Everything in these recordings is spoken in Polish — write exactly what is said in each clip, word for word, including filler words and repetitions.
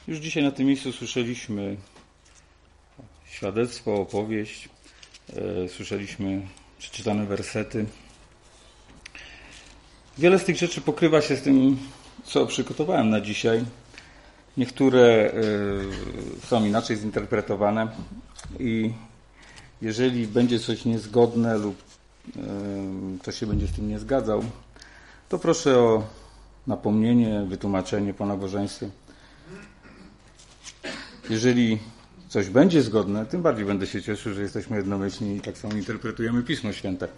Już dzisiaj na tym miejscu słyszeliśmy świadectwo, opowieść, e, słyszeliśmy przeczytane wersety. Wiele z tych rzeczy pokrywa się z tym, co przygotowałem na dzisiaj. Niektóre e, są inaczej zinterpretowane i jeżeli będzie coś niezgodne lub e, ktoś się będzie z tym nie zgadzał, to proszę o napomnienie, wytłumaczenie po nabożeństwie. Jeżeli coś będzie zgodne, tym bardziej będę się cieszył, że jesteśmy jednomyślni i tak samo interpretujemy Pismo Święte.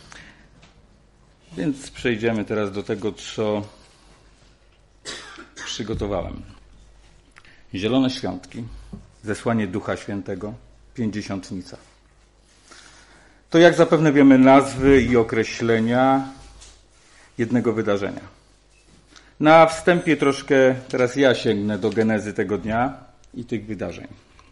Więc przejdziemy teraz do tego, co przygotowałem. Zielone Świątki, zesłanie Ducha Świętego, Pięćdziesiątnica. To, jak zapewne wiemy, nazwy i określenia jednego wydarzenia. Na wstępie troszkę teraz ja sięgnę do genezy tego dnia i tych wydarzeń.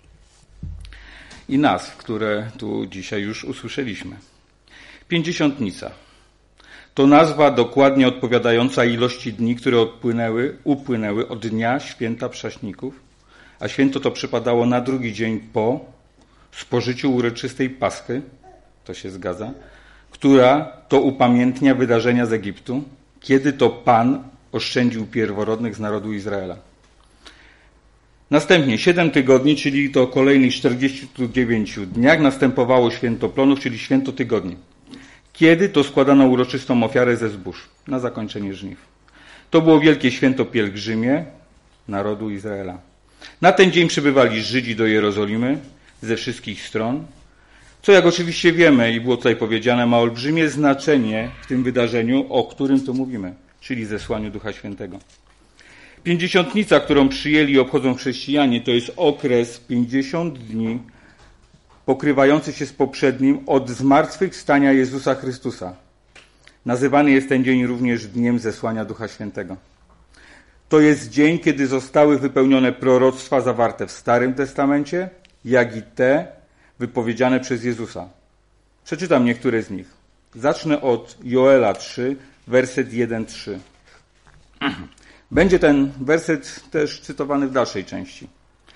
I nazw, które tu dzisiaj już usłyszeliśmy. Pięćdziesiątnica. To nazwa dokładnie odpowiadająca ilości dni, które odpłynęły, upłynęły od dnia święta Prześników, a święto to przypadało na drugi dzień po spożyciu uroczystej Paschy, to się zgadza, która to upamiętnia wydarzenia z Egiptu, kiedy to Pan oszczędził pierworodnych z narodu Izraela. Następnie siedem tygodni, czyli to kolejnych czterdziestu dziewięciu dniach, następowało święto plonów, czyli święto tygodni, kiedy to składano uroczystą ofiarę ze zbóż na zakończenie żniw. To było wielkie święto pielgrzymie narodu Izraela. Na ten dzień przybywali Żydzi do Jerozolimy ze wszystkich stron, co, jak oczywiście wiemy i było tutaj powiedziane, ma olbrzymie znaczenie w tym wydarzeniu, o którym tu mówimy, czyli zesłaniu Ducha Świętego. Pięćdziesiątnica, którą przyjęli i obchodzą chrześcijanie, to jest okres pięćdziesiąt dni pokrywający się z poprzednim od zmartwychwstania Jezusa Chrystusa. Nazywany jest ten dzień również dniem zesłania Ducha Świętego. To jest dzień, kiedy zostały wypełnione proroctwa zawarte w Starym Testamencie, jak i te wypowiedziane przez Jezusa. Przeczytam niektóre z nich. Zacznę od Joela trzy, werset jeden trzy. Będzie ten werset też cytowany w dalszej części.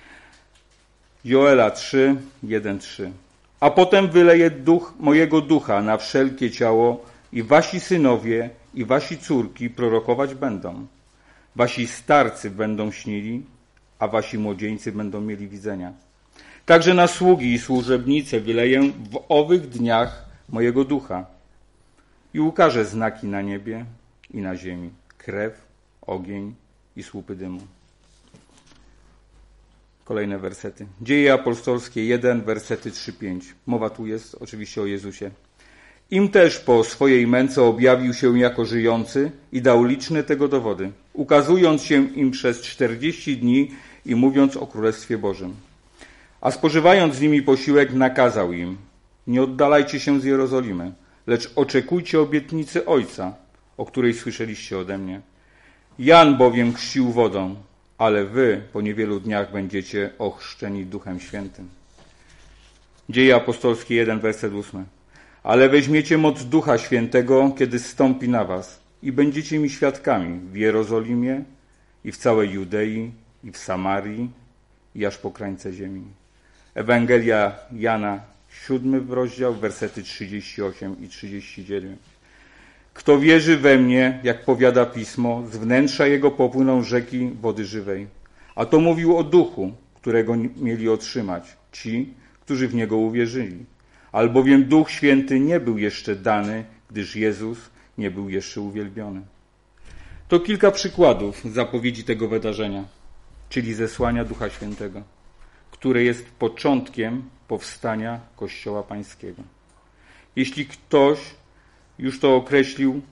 Joela trzy, jeden trzy. A potem wyleję duch mojego ducha na wszelkie ciało i wasi synowie i wasi córki prorokować będą. Wasi starcy będą śnili, a wasi młodzieńcy będą mieli widzenia. Także na sługi i służebnice wyleję w owych dniach mojego ducha i ukażę znaki na niebie i na ziemi. Krew, ogień i słupy dymu. Kolejne wersety. Dzieje apostolskie jeden, wersety trzy pięć. Mowa tu jest oczywiście o Jezusie. Im też po swojej męce objawił się jako żyjący i dał liczne tego dowody, ukazując się im przez czterdzieści dni i mówiąc o Królestwie Bożym. A spożywając z nimi posiłek, nakazał im: nie oddalajcie się z Jerozolimy, lecz oczekujcie obietnicy Ojca, o której słyszeliście ode mnie. Jan bowiem chrzcił wodą, ale wy po niewielu dniach będziecie ochrzczeni Duchem Świętym. Dzieje apostolskie jeden, werset ósmy. Ale weźmiecie moc Ducha Świętego, kiedy zstąpi na was i będziecie mi świadkami w Jerozolimie i w całej Judei i w Samarii i aż po krańce ziemi. Ewangelia Jana, siódmy rozdział, wersety trzydzieści osiem i trzydzieści dziewięć. Kto wierzy we mnie, jak powiada Pismo, z wnętrza jego popłyną rzeki wody żywej. A to mówił o duchu, którego mieli otrzymać ci, którzy w niego uwierzyli. Albowiem Duch Święty nie był jeszcze dany, gdyż Jezus nie był jeszcze uwielbiony. To kilka przykładów zapowiedzi tego wydarzenia, czyli zesłania Ducha Świętego, które jest początkiem powstania Kościoła Pańskiego. Jeśli ktoś już to określił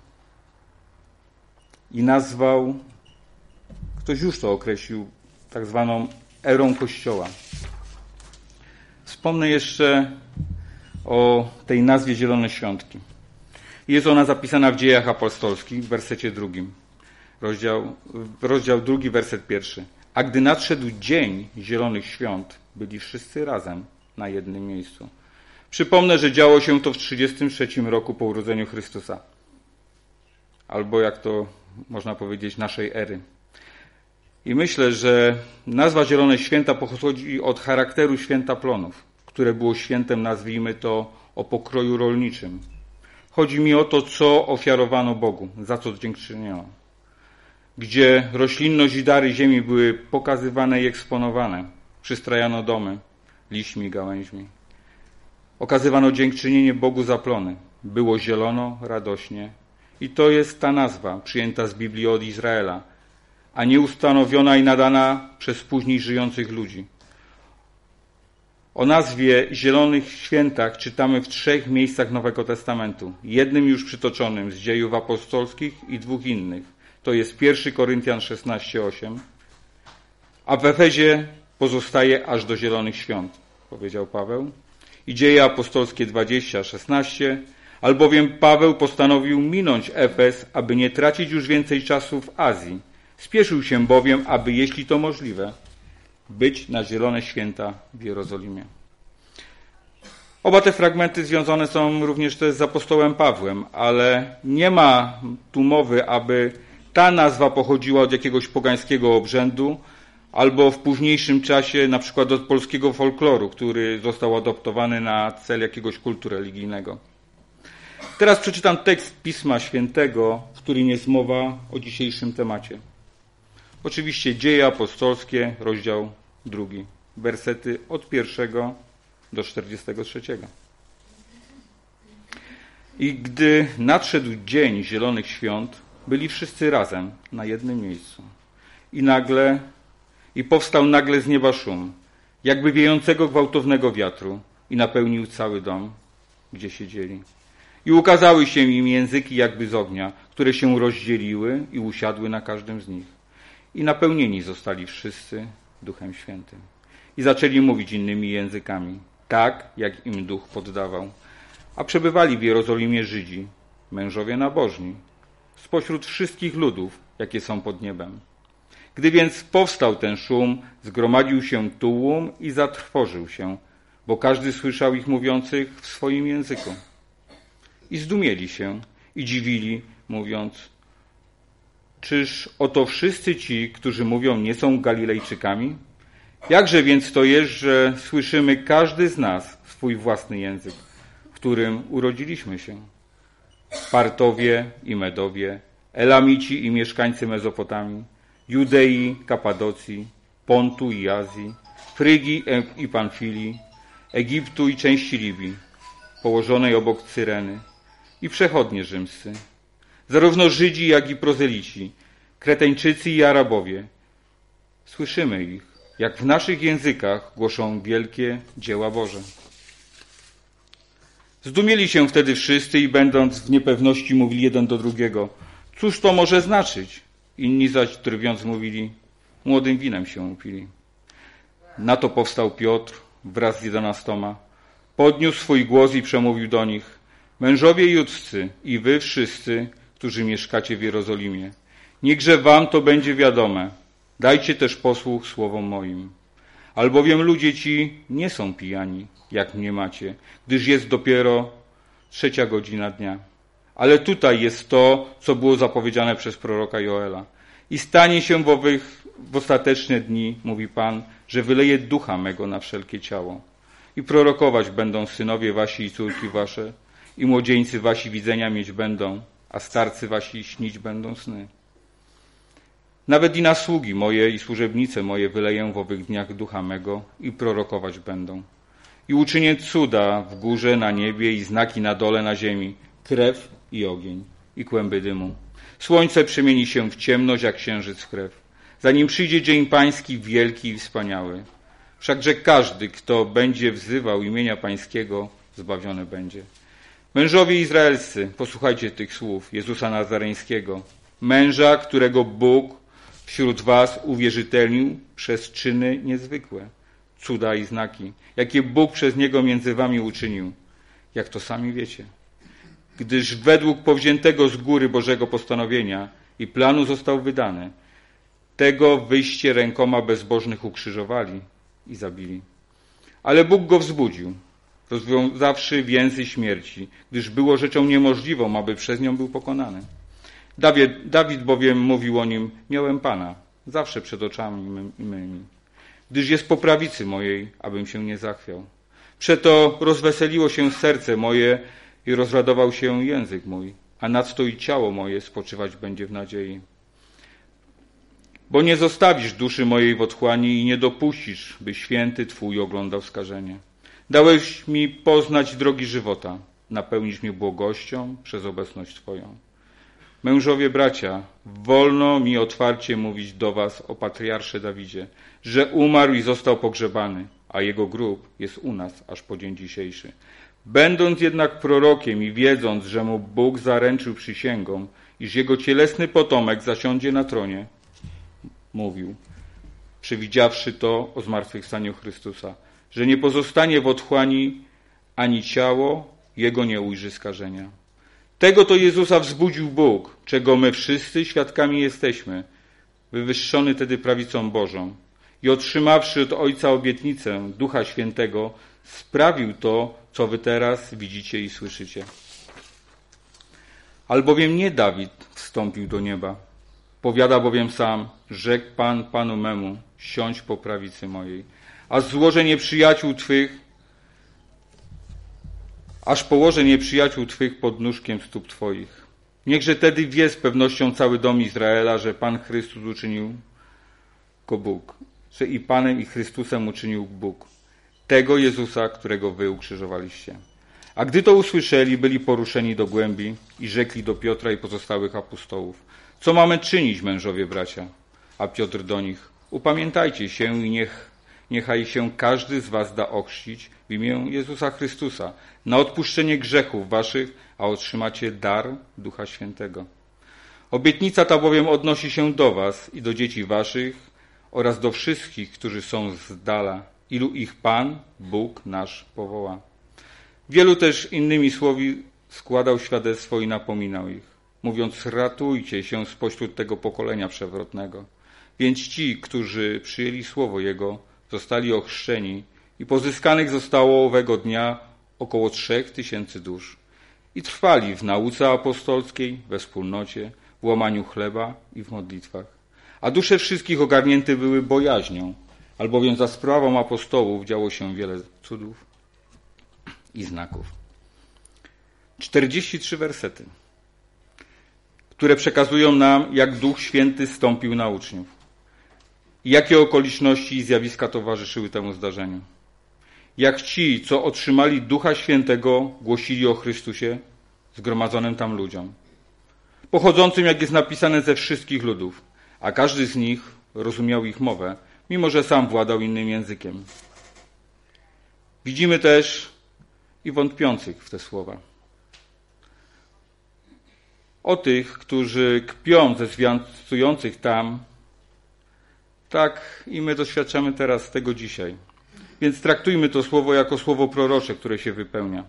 i nazwał, ktoś już to określił tak zwaną erą Kościoła. Wspomnę jeszcze o tej nazwie Zielone Świątki. Jest ona zapisana w Dziejach Apostolskich w wersecie drugim. Rozdział, rozdział drugi, werset pierwszy. A gdy nadszedł dzień Zielonych Świąt, byli wszyscy razem na jednym miejscu. Przypomnę, że działo się to w trzydziestym trzecim roku po urodzeniu Chrystusa. Albo jak to można powiedzieć, naszej ery. I myślę, że nazwa Zielone Święta pochodzi od charakteru święta plonów, które było świętem, nazwijmy to, o pokroju rolniczym. Chodzi mi o to, co ofiarowano Bogu, za co dziękczyniono. Gdzie roślinność i dary ziemi były pokazywane i eksponowane. Przystrajano domy liśćmi, gałęźmi. Okazywano dziękczynienie Bogu za plony. Było zielono, radośnie. I to jest ta nazwa przyjęta z Biblii od Izraela, a nie ustanowiona i nadana przez później żyjących ludzi. O nazwie Zielonych Świętach czytamy w trzech miejscach Nowego Testamentu. Jednym już przytoczonym z Dziejów Apostolskich i dwóch innych. To jest pierwszy Koryntian szesnaście osiem. A w Efezie pozostaje aż do Zielonych Świąt, powiedział Paweł. I Dzieje Apostolskie dwadzieścia szesnaście. Albowiem Paweł postanowił minąć Efes, aby nie tracić już więcej czasu w Azji. Spieszył się bowiem, aby, jeśli to możliwe, być na Zielone Święta w Jerozolimie. Oba te fragmenty związane są również też z apostołem Pawłem, ale nie ma tu mowy, aby ta nazwa pochodziła od jakiegoś pogańskiego obrzędu albo w późniejszym czasie na przykład od polskiego folkloru, który został adoptowany na cel jakiegoś kultu religijnego. Teraz przeczytam tekst Pisma Świętego, w którym jest mowa o dzisiejszym temacie. Oczywiście Dzieje Apostolskie, rozdział drugi, wersety od pierwszego do czterdziestego trzeciego. I gdy nadszedł dzień Zielonych Świąt, byli wszyscy razem na jednym miejscu. I nagle, i powstał nagle z nieba szum, jakby wiejącego gwałtownego wiatru, i napełnił cały dom, gdzie siedzieli. I ukazały się im języki jakby z ognia, które się rozdzieliły i usiadły na każdym z nich. I napełnieni zostali wszyscy Duchem Świętym. I zaczęli mówić innymi językami, tak jak im Duch poddawał. A przebywali w Jerozolimie Żydzi, mężowie nabożni, spośród wszystkich ludów, jakie są pod niebem. Gdy więc powstał ten szum, zgromadził się tłum i zatrwożył się, bo każdy słyszał ich mówiących w swoim języku. I zdumieli się i dziwili, mówiąc: czyż oto wszyscy ci, którzy mówią, nie są Galilejczykami? Jakże więc to jest, że słyszymy każdy z nas swój własny język, w którym urodziliśmy się? Partowie i Medowie, Elamici i mieszkańcy Mezopotamii, Judei, Kapadocji, Pontu i Azji, Frygii i Pamfilii, Egiptu i części Libii, położonej obok Cyreny, i przechodnie rzymscy, zarówno Żydzi, jak i prozelici, Kreteńczycy i Arabowie. Słyszymy ich, jak w naszych językach głoszą wielkie dzieła Boże. Zdumieli się wtedy wszyscy i będąc w niepewności mówili jeden do drugiego: cóż to może znaczyć? Inni zaś drwiąc mówili: młodym winem się upili. Na to powstał Piotr wraz z jedenastoma, podniósł swój głos i przemówił do nich: mężowie judzcy i wy wszyscy, którzy mieszkacie w Jerozolimie, niechże wam to będzie wiadome, dajcie też posłuch słowom moim. Albowiem ludzie ci nie są pijani, jak mnie macie, gdyż jest dopiero trzecia godzina dnia. Ale tutaj jest to, co było zapowiedziane przez proroka Joela. I stanie się w owych w ostateczne dni, mówi Pan, że wyleje ducha mego na wszelkie ciało. I prorokować będą synowie wasi i córki wasze, i młodzieńcy wasi widzenia mieć będą, a starcy wasi śnić będą sny. Nawet i na sługi moje i służebnice moje wyleję w owych dniach ducha mego i prorokować będą. I uczynię cuda w górze na niebie i znaki na dole na ziemi, krew i ogień i kłęby dymu. Słońce przemieni się w ciemność, jak księżyc w krew, zanim przyjdzie dzień pański wielki i wspaniały. Wszakże każdy, kto będzie wzywał imienia pańskiego, zbawiony będzie. Mężowie izraelscy, posłuchajcie tych słów Jezusa Nazareńskiego, męża, którego Bóg wśród was uwierzytelnił przez czyny niezwykłe, cuda i znaki, jakie Bóg przez niego między wami uczynił, jak to sami wiecie. Gdyż według powziętego z góry Bożego postanowienia i planu został wydany, tego wyście rękoma bezbożnych ukrzyżowali i zabili. Ale Bóg go wzbudził, rozwiązawszy więzy śmierci, gdyż było rzeczą niemożliwą, aby przez nią był pokonany. Dawid, Dawid bowiem mówił o nim: miałem Pana, zawsze przed oczami mymi, gdyż jest po prawicy mojej, abym się nie zachwiał. Przeto rozweseliło się serce moje i rozradował się język mój, a nadto i ciało moje spoczywać będzie w nadziei. Bo nie zostawisz duszy mojej w otchłani i nie dopuścisz, by święty Twój oglądał skażenie. Dałeś mi poznać drogi żywota, napełnisz mnie błogością przez obecność Twoją. Mężowie, bracia, wolno mi otwarcie mówić do was o patriarsze Dawidzie, że umarł i został pogrzebany, a jego grób jest u nas aż po dzień dzisiejszy. Będąc jednak prorokiem i wiedząc, że mu Bóg zaręczył przysięgą, iż jego cielesny potomek zasiądzie na tronie, mówił, przewidziawszy to o zmartwychwstaniu Chrystusa, że nie pozostanie w otchłani ani ciało jego nie ujrzy skażenia. Tego to Jezusa wzbudził Bóg, czego my wszyscy świadkami jesteśmy, wywyższony tedy prawicą Bożą i otrzymawszy od Ojca obietnicę Ducha Świętego, sprawił to, co wy teraz widzicie i słyszycie. Albowiem nie Dawid wstąpił do nieba, powiada bowiem sam, rzekł Pan Panu memu, siądź po prawicy mojej, a złożę nieprzyjaciół Twych, aż położę nieprzyjaciół Twych pod nóżkiem stóp Twoich. Niechże tedy wie z pewnością cały dom Izraela, że Pan Chrystus uczynił go Bóg, że i Panem i Chrystusem uczynił Bóg, tego Jezusa, którego wy ukrzyżowaliście. A gdy to usłyszeli, byli poruszeni do głębi i rzekli do Piotra i pozostałych apostołów, co mamy czynić, mężowie bracia? A Piotr do nich, upamiętajcie się i niech Niechaj się każdy z was da ochrzcić w imię Jezusa Chrystusa na odpuszczenie grzechów waszych, a otrzymacie dar Ducha Świętego. Obietnica ta bowiem odnosi się do was i do dzieci waszych oraz do wszystkich, którzy są z dala, ilu ich Pan, Bóg nasz powoła. Wielu też innymi słowy składał świadectwo i napominał ich, mówiąc, ratujcie się spośród tego pokolenia przewrotnego. Więc ci, którzy przyjęli słowo Jego, zostali ochrzczeni i pozyskanych zostało owego dnia około trzech tysięcy dusz. I trwali w nauce apostolskiej, we wspólnocie, w łamaniu chleba i w modlitwach. A dusze wszystkich ogarnięte były bojaźnią, albowiem za sprawą apostołów działo się wiele cudów i znaków. czterdzieści trzy wersety, które przekazują nam, jak Duch Święty stąpił na uczniów. Jakie okoliczności i zjawiska towarzyszyły temu zdarzeniu? Jak ci, co otrzymali Ducha Świętego, głosili o Chrystusie zgromadzonym tam ludziom, pochodzącym, jak jest napisane, ze wszystkich ludów, a każdy z nich rozumiał ich mowę, mimo że sam władał innym językiem. Widzimy też i wątpiących w te słowa. O tych, którzy kpią ze zwiastujących tam, tak i my doświadczamy teraz tego dzisiaj. Więc traktujmy to słowo jako słowo prorocze, które się wypełnia.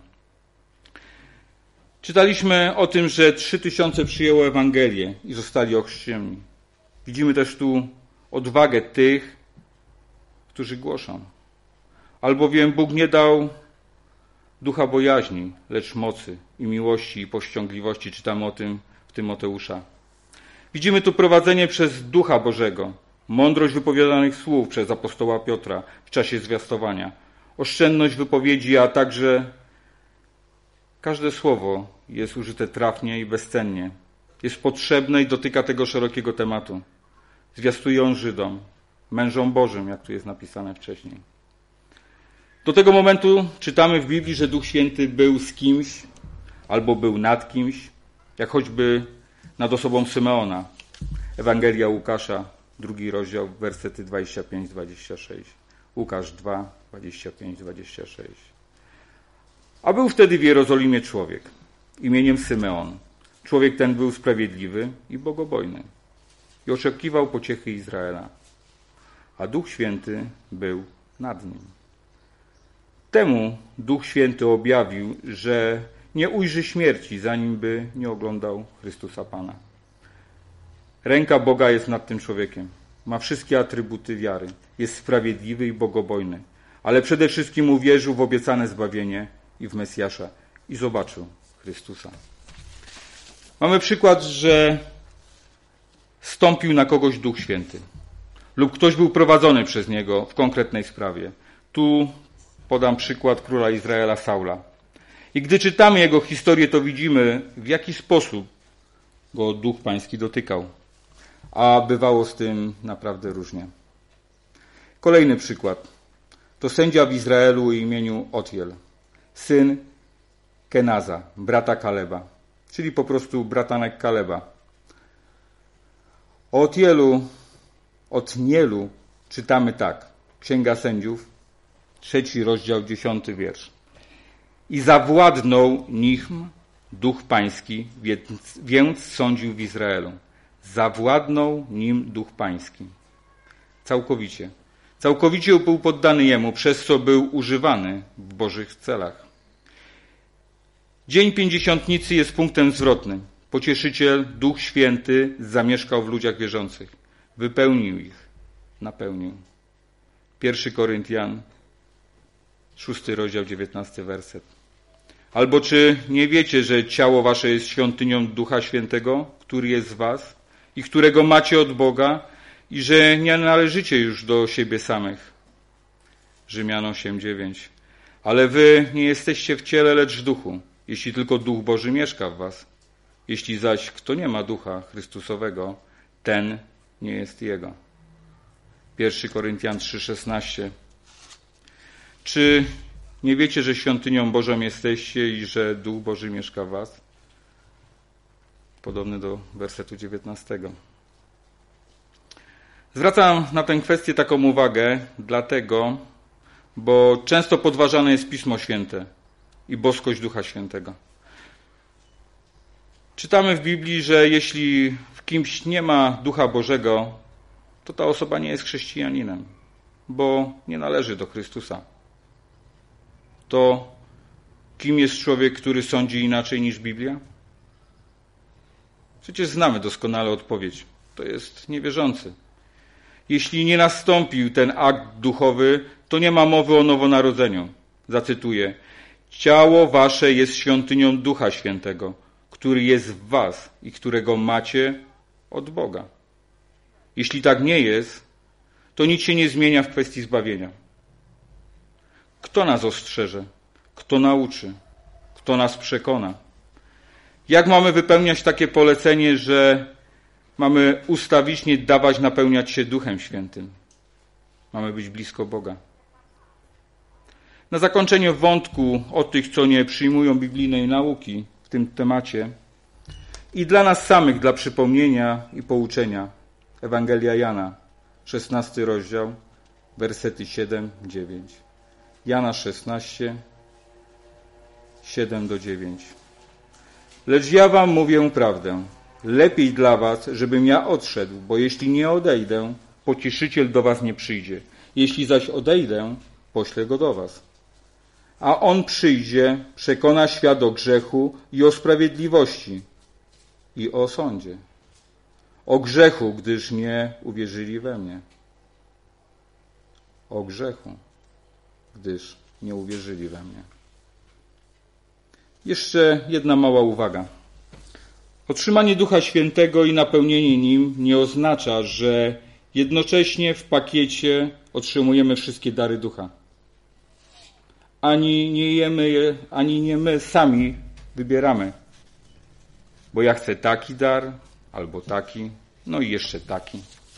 Czytaliśmy o tym, że trzy tysiące przyjęło Ewangelię i zostali ochrzczeni. Widzimy też tu odwagę tych, którzy głoszą. Albowiem Bóg nie dał ducha bojaźni, lecz mocy i miłości i powściągliwości. Czytamy o tym w Tymoteusza. Widzimy tu prowadzenie przez Ducha Bożego, mądrość wypowiadanych słów przez apostoła Piotra w czasie zwiastowania, oszczędność wypowiedzi, a także każde słowo jest użyte trafnie i bezcennie. Jest potrzebne i dotyka tego szerokiego tematu. Zwiastuje on Żydom, mężom Bożym, jak tu jest napisane wcześniej. Do tego momentu czytamy w Biblii, że Duch Święty był z kimś albo był nad kimś, jak choćby nad osobą Symeona. Ewangelia Łukasza, drugi rozdział, wersety dwadzieścia pięć do dwudziestu sześciu. Łukasz dwa, dwadzieścia pięć do dwudziestu sześciu. A był wtedy w Jerozolimie człowiek imieniem Symeon. Człowiek ten był sprawiedliwy i bogobojny i oczekiwał pociechy Izraela, a Duch Święty był nad nim. Temu Duch Święty objawił, że nie ujrzy śmierci, zanim by nie oglądał Chrystusa Pana. Ręka Boga jest nad tym człowiekiem. Ma wszystkie atrybuty wiary. Jest sprawiedliwy i bogobojny. Ale przede wszystkim uwierzył w obiecane zbawienie i w Mesjasza. I zobaczył Chrystusa. Mamy przykład, że stąpił na kogoś Duch Święty. lub ktoś był prowadzony przez niego w konkretnej sprawie. Tu podam przykład króla Izraela Saula. I gdy czytamy jego historię, to widzimy, w jaki sposób go Duch Pański dotykał. A bywało z tym naprawdę różnie. Kolejny przykład. To sędzia w Izraelu o imieniu Otiel, syn Kenaza, brata Kaleba, czyli po prostu bratanek Kaleba. O Otielu, Otnielu czytamy tak. Księga Sędziów, trzeci rozdział, dziesiąty wiersz. I zawładnął nim Duch Pański, więc, więc sądził w Izraelu. Zawładnął nim Duch Pański. Całkowicie. Całkowicie był poddany Jemu, przez co był używany w Bożych celach. Dzień Pięćdziesiątnicy jest punktem zwrotnym. Pocieszyciel, Duch Święty zamieszkał w ludziach wierzących. Wypełnił ich. Napełnił. Pierwszy Koryntian, szósty rozdział, dziewiętnasty werset. Albo czy nie wiecie, że ciało wasze jest świątynią Ducha Świętego, który jest w was i którego macie od Boga i że nie należycie już do siebie samych? Rzymian osiem, dziewięć. Ale wy nie jesteście w ciele, lecz w duchu, jeśli tylko Duch Boży mieszka w was. Jeśli zaś kto nie ma Ducha Chrystusowego, ten nie jest Jego. Pierwszy Koryntian trzy, szesnaście. Czy nie wiecie, że świątynią Bożą jesteście i że Duch Boży mieszka w was? Podobny do wersetu dziewiętnastego. Zwracam na tę kwestię taką uwagę, dlatego, bo często podważane jest Pismo Święte i boskość Ducha Świętego. Czytamy w Biblii, że jeśli w kimś nie ma Ducha Bożego, to ta osoba nie jest chrześcijaninem, bo nie należy do Chrystusa. To kim jest człowiek, który sądzi inaczej niż Biblia? Przecież znamy doskonale odpowiedź. To jest niewierzący. Jeśli nie nastąpił ten akt duchowy, to nie ma mowy o nowonarodzeniu. Zacytuję. Ciało wasze jest świątynią Ducha Świętego, który jest w was i którego macie od Boga. Jeśli tak nie jest, to nic się nie zmienia w kwestii zbawienia. Kto nas ostrzeże? Kto nauczy? Kto nas przekona? Jak mamy wypełniać takie polecenie, że mamy ustawicznie dawać napełniać się Duchem Świętym? Mamy być blisko Boga. Na zakończenie wątku o tych, co nie przyjmują biblijnej nauki w tym temacie i dla nas samych, dla przypomnienia i pouczenia, Ewangelia Jana, szesnasty rozdział, wersety siedem, dziewięć. Jana szesnaście, siedem do dziewięć. Lecz ja wam mówię prawdę. Lepiej dla was, żebym ja odszedł, bo jeśli nie odejdę, pocieszyciel do was nie przyjdzie. Jeśli zaś odejdę, poślę go do was. A on przyjdzie, przekona świat o grzechu i o sprawiedliwości i o sądzie. O grzechu, gdyż nie uwierzyli we mnie. O grzechu, gdyż nie uwierzyli we mnie. Jeszcze jedna mała uwaga. Otrzymanie Ducha Świętego i napełnienie Nim nie oznacza, że jednocześnie w pakiecie otrzymujemy wszystkie dary Ducha. Ani nie jemy je, ani nie my sami wybieramy. Bo ja chcę taki dar, albo taki, no i jeszcze taki.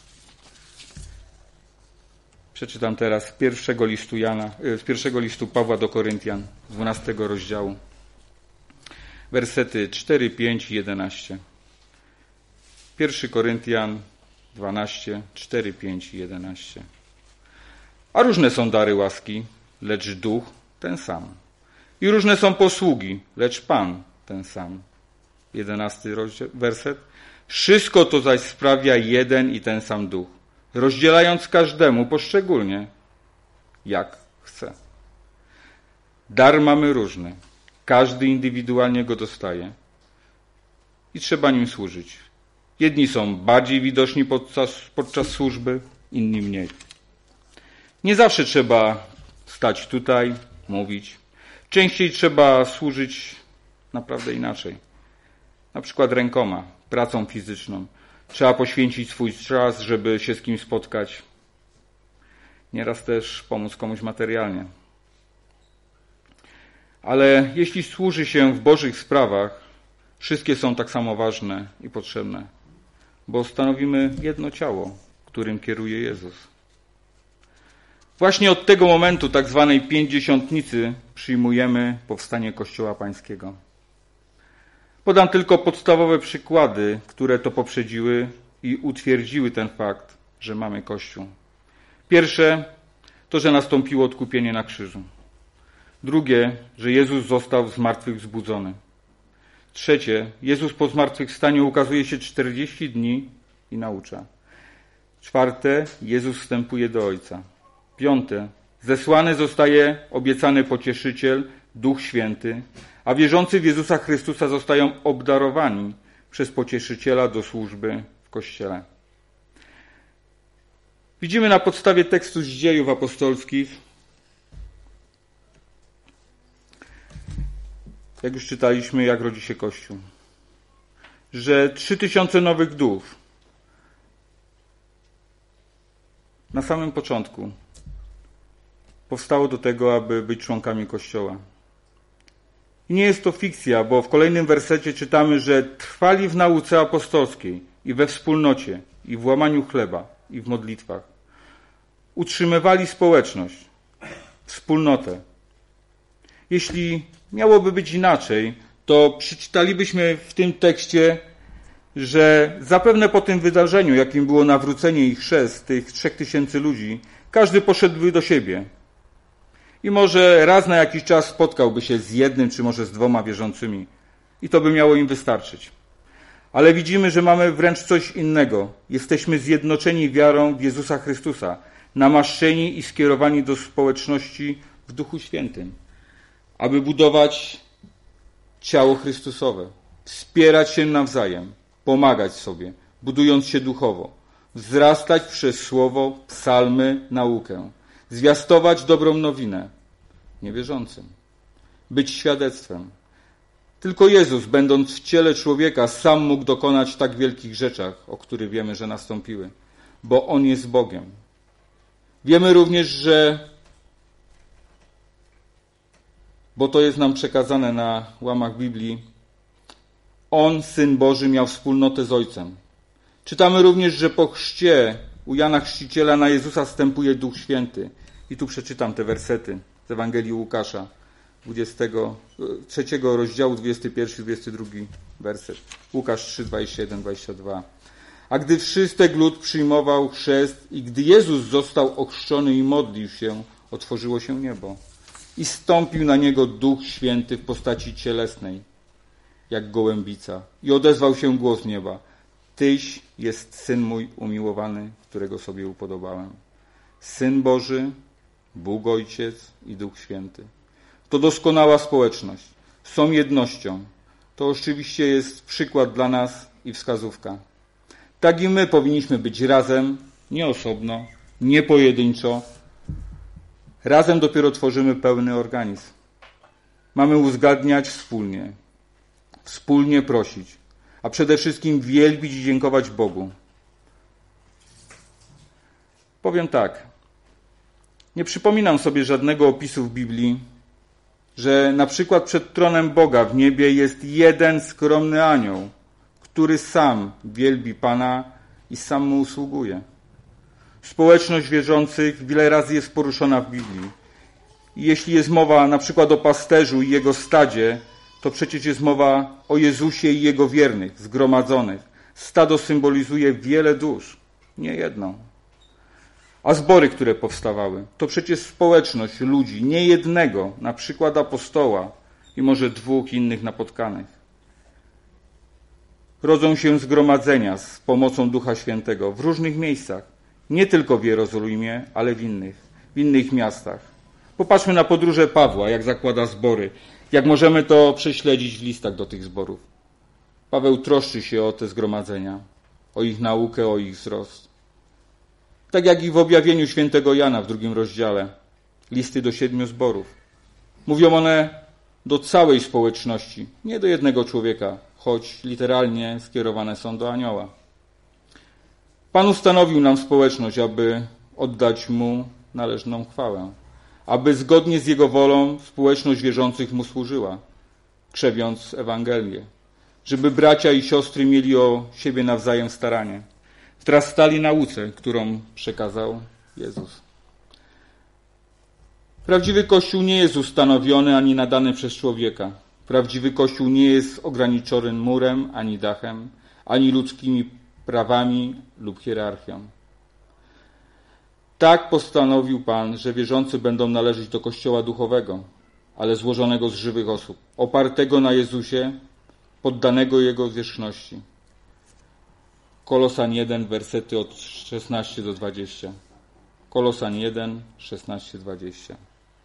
Przeczytam teraz z pierwszego listu Jana, z pierwszego listu Pawła do Koryntian, dwunastego rozdziału. Wersety cztery, pięć i jedenaście. Pierwszy Koryntian dwanaście, cztery, pięć i jedenaście. A różne są dary łaski, lecz Duch ten sam. I różne są posługi, lecz Pan ten sam. Jedenasty rozdział, werset. Wszystko to zaś sprawia jeden i ten sam Duch, rozdzielając każdemu poszczególnie, jak chce. Dar mamy różny. Każdy indywidualnie go dostaje i trzeba nim służyć. Jedni są bardziej widoczni podczas, podczas służby, inni mniej. Nie zawsze trzeba stać tutaj, mówić. Częściej trzeba służyć naprawdę inaczej. Na przykład rękoma, pracą fizyczną. Trzeba poświęcić swój czas, żeby się z kimś spotkać. Nieraz też pomóc komuś materialnie. Ale jeśli służy się w Bożych sprawach, wszystkie są tak samo ważne i potrzebne, bo stanowimy jedno ciało, którym kieruje Jezus. Właśnie od tego momentu, tak zwanej pięćdziesiątnicy, przyjmujemy powstanie Kościoła Pańskiego. Podam tylko podstawowe przykłady, które to poprzedziły i utwierdziły ten fakt, że mamy Kościół. Pierwsze to, że nastąpiło odkupienie na krzyżu. Drugie, że Jezus został z martwych wzbudzony. Trzecie, Jezus po zmartwychwstaniu ukazuje się czterdzieści dni i naucza. Czwarte, Jezus wstępuje do Ojca. Piąte, zesłany zostaje obiecany Pocieszyciel, Duch Święty, a wierzący w Jezusa Chrystusa zostają obdarowani przez Pocieszyciela do służby w Kościele. Widzimy na podstawie tekstu z Dziejów Apostolskich, jak już czytaliśmy, jak rodzi się Kościół, że trzy tysiące nowych dusz na samym początku powstało do tego, aby być członkami Kościoła. I nie jest to fikcja, bo w kolejnym wersecie czytamy, że trwali w nauce apostolskiej i we wspólnocie, i w łamaniu chleba, i w modlitwach. Utrzymywali społeczność, wspólnotę. Jeśli miałoby być inaczej, to przeczytalibyśmy w tym tekście, że zapewne po tym wydarzeniu, jakim było nawrócenie i chrzest tych trzech tysięcy ludzi, każdy poszedłby do siebie. I może raz na jakiś czas spotkałby się z jednym, czy może z dwoma wierzącymi. I to by miało im wystarczyć. Ale widzimy, że mamy wręcz coś innego. Jesteśmy zjednoczeni wiarą w Jezusa Chrystusa, namaszczeni i skierowani do społeczności w Duchu Świętym, aby budować ciało Chrystusowe, wspierać się nawzajem, pomagać sobie, budując się duchowo, wzrastać przez słowo, psalmy, naukę, zwiastować dobrą nowinę niewierzącym, być świadectwem. Tylko Jezus, będąc w ciele człowieka, sam mógł dokonać tak wielkich rzeczach, o których wiemy, że nastąpiły, bo On jest Bogiem. Wiemy również, że, bo to jest nam przekazane na łamach Biblii, On, Syn Boży, miał wspólnotę z Ojcem. Czytamy również, że po chrzcie u Jana Chrzciciela na Jezusa wstępuje Duch Święty. I tu przeczytam te wersety z Ewangelii Łukasza, dwudziestego trzeciego rozdziału, dwudziesty pierwszy dwudziesty drugi werset. Łukasz trzy, dwadzieścia jeden dwadzieścia dwa. A gdy wszystek lud przyjmował chrzest i gdy Jezus został ochrzczony i modlił się, otworzyło się niebo. I stąpił na niego Duch Święty w postaci cielesnej, jak gołębica. I odezwał się głos z nieba. Tyś jest Syn mój umiłowany, którego sobie upodobałem. Syn Boży, Bóg Ojciec i Duch Święty. To doskonała społeczność. Są jednością. To oczywiście jest przykład dla nas i wskazówka. Tak i my powinniśmy być razem, nie osobno, nie pojedynczo. Razem dopiero tworzymy pełny organizm. Mamy uzgadniać wspólnie, wspólnie prosić, a przede wszystkim wielbić i dziękować Bogu. Powiem tak, nie przypominam sobie żadnego opisu w Biblii, że na przykład przed tronem Boga w niebie jest jeden skromny anioł, który sam wielbi Pana i sam mu usługuje. Społeczność wierzących wiele razy jest poruszona w Biblii. I jeśli jest mowa na przykład o pasterzu i jego stadzie, to przecież jest mowa o Jezusie i Jego wiernych, zgromadzonych. Stado symbolizuje wiele dusz, nie jedną. A zbory, które powstawały, to przecież społeczność ludzi, nie jednego, na przykład apostoła i może dwóch innych napotkanych. Rodzą się zgromadzenia z pomocą Ducha Świętego w różnych miejscach, nie tylko w Jerozolimie, ale w innych, w innych miastach. Popatrzmy na podróże Pawła, jak zakłada zbory, jak możemy to prześledzić w listach do tych zborów. Paweł troszczy się o te zgromadzenia, o ich naukę, o ich wzrost. Tak jak i w objawieniu świętego Jana w drugim rozdziale, listy do siedmiu zborów. Mówią one do całej społeczności, nie do jednego człowieka, choć literalnie skierowane są do anioła. Pan ustanowił nam społeczność, aby oddać Mu należną chwałę, aby zgodnie z Jego wolą społeczność wierzących Mu służyła, krzewiąc Ewangelię, żeby bracia i siostry mieli o siebie nawzajem staranie, wzrastali nauce, którą przekazał Jezus. Prawdziwy Kościół nie jest ustanowiony ani nadany przez człowieka. Prawdziwy Kościół nie jest ograniczony murem, ani dachem, ani ludzkimi prawami lub hierarchią. Tak postanowił Pan, że wierzący będą należeć do Kościoła duchowego, ale złożonego z żywych osób, opartego na Jezusie, poddanego Jego zwierzchności. Kolosan jeden, wersety od szesnastego do dwudziestego. Kolosan jeden, szesnaście do dwudziestego.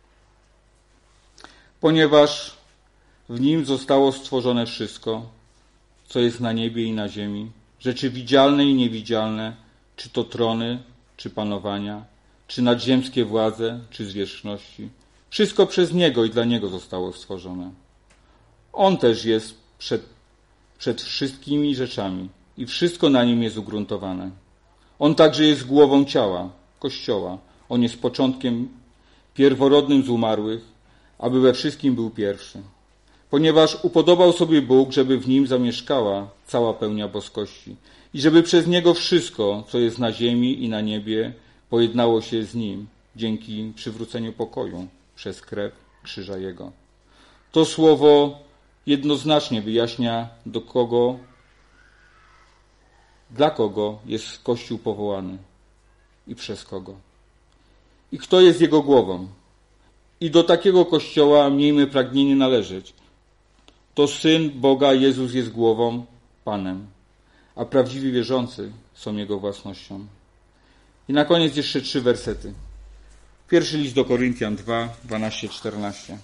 Ponieważ w Nim zostało stworzone wszystko, co jest na niebie i na ziemi, rzeczy widzialne i niewidzialne, czy to trony, czy panowania, czy nadziemskie władze, czy zwierzchności. Wszystko przez Niego i dla Niego zostało stworzone. On też jest przed, przed wszystkimi rzeczami i wszystko na Nim jest ugruntowane. On także jest głową ciała, Kościoła. On jest początkiem pierworodnym z umarłych, aby we wszystkim był pierwszy. Ponieważ upodobał sobie Bóg, żeby w Nim zamieszkała cała pełnia boskości i żeby przez Niego wszystko, co jest na ziemi i na niebie, pojednało się z Nim dzięki przywróceniu pokoju przez krew krzyża Jego. To słowo jednoznacznie wyjaśnia, do kogo, dla kogo jest Kościół powołany i przez kogo. I kto jest Jego głową. I do takiego Kościoła miejmy pragnienie należeć. To Syn Boga Jezus jest głową, Panem, a prawdziwi wierzący są Jego własnością. I na koniec jeszcze trzy wersety. Pierwszy list do Koryntian dwa, dwanaście, czternaście.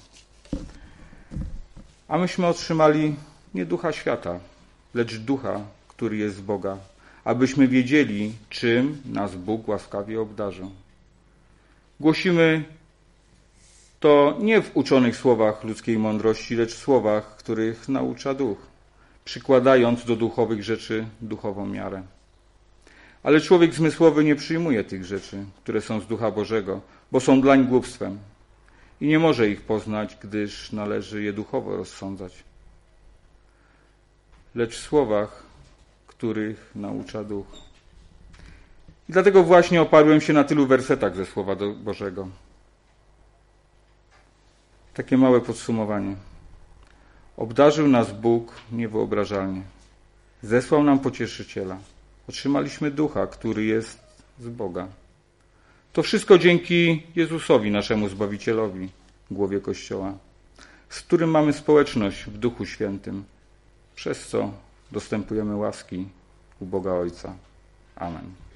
A myśmy otrzymali nie ducha świata, lecz ducha, który jest z Boga, abyśmy wiedzieli, czym nas Bóg łaskawie obdarzył. Głosimy to nie w uczonych słowach ludzkiej mądrości, lecz w słowach, których naucza duch, przykładając do duchowych rzeczy duchową miarę. Ale człowiek zmysłowy nie przyjmuje tych rzeczy, które są z Ducha Bożego, bo są dlań głupstwem i nie może ich poznać, gdyż należy je duchowo rozsądzać. Lecz w słowach, których naucza duch. I dlatego właśnie oparłem się na tylu wersetach ze Słowa Bożego. Takie małe podsumowanie. Obdarzył nas Bóg niewyobrażalnie. Zesłał nam Pocieszyciela. Otrzymaliśmy Ducha, który jest z Boga. To wszystko dzięki Jezusowi, naszemu Zbawicielowi, głowie Kościoła, z którym mamy społeczność w Duchu Świętym, przez co dostępujemy łaski u Boga Ojca. Amen.